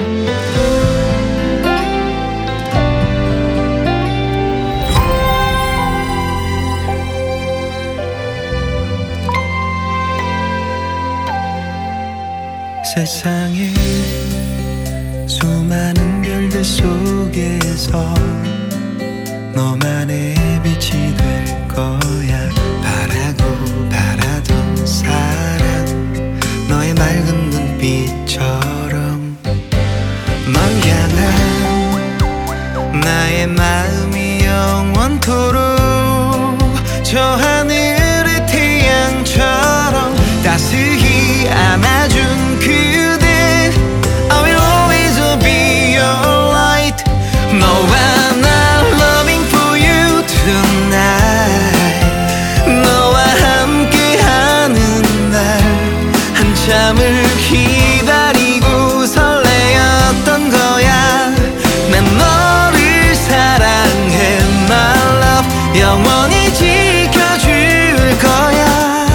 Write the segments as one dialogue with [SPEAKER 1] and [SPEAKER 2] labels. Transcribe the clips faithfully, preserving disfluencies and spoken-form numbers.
[SPEAKER 1] 세상에 수많은 별들 속에서 너만의 빛이 될 거야. 바라고 바라던 사랑, 너의 맑은 눈빛처럼 널 향한 나의 마음이 영원토록 저 하늘의 태양처럼 따스히 안아준 그대. I will always be your light. 너와 나 loving for you tonight. 너와 함께하는 날 한참을 기다리고 설레었던 거야. 난 너를 사랑해 my love. 영원히 지켜줄 거야.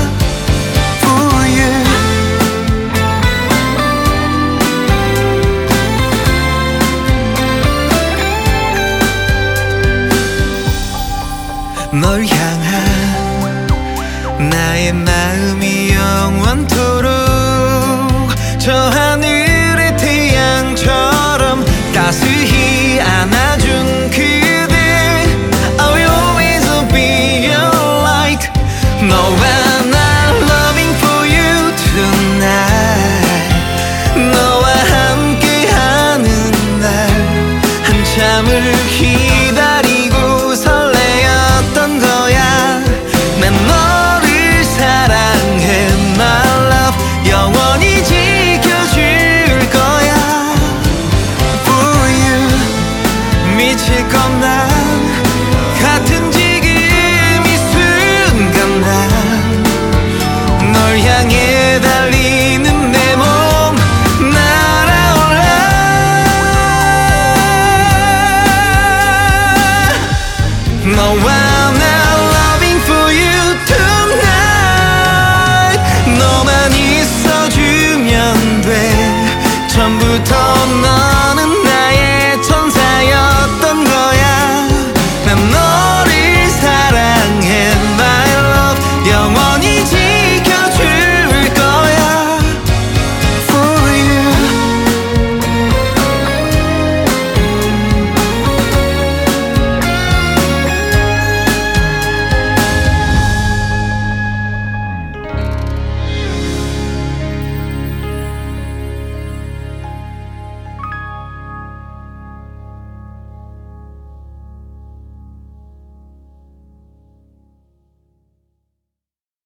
[SPEAKER 1] 널 향한 나의 마음이 영원토록 저 하늘의 태양처럼 따스히 안아준 그대. I will always be your light. 너와